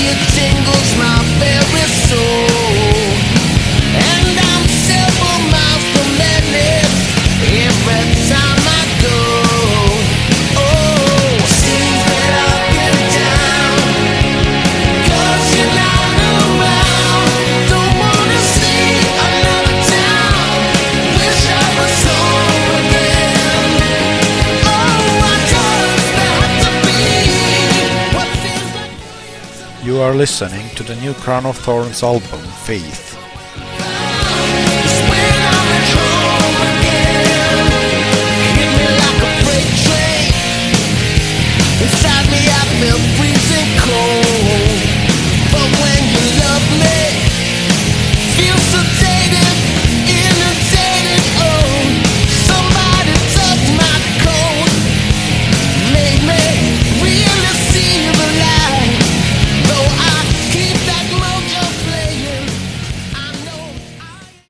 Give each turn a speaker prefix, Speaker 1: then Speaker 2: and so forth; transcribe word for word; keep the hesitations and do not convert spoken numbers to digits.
Speaker 1: it tingles my very soul, and I'm several miles from madness every time I go. Oh, seems that I've been down, 'cause you're not around. Don't wanna see another town, wish I was home again. Oh, I just have to be what feels like.
Speaker 2: You are listening to the new Crown of Thorns album, Faith.
Speaker 1: It's when I'm at home again. Hit me like a freight train. Inside me I feel free.